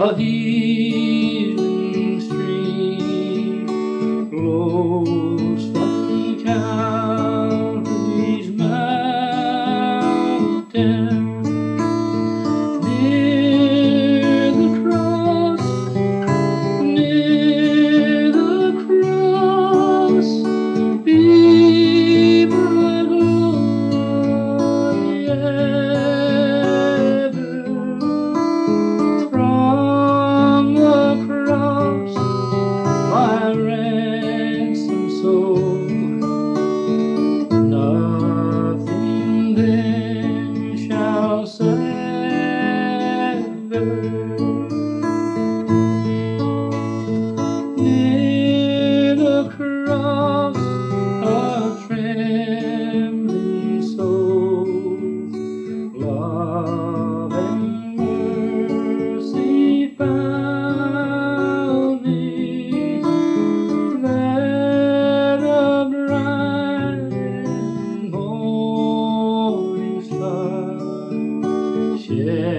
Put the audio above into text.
A healing stream flows from Calvary's mountain. Near the cross, be my glory ever. From the cross, my ransom soul, nothing then shall sever. Near the cross, a trembling soul, love and mercy found me. There a bright and morning star shed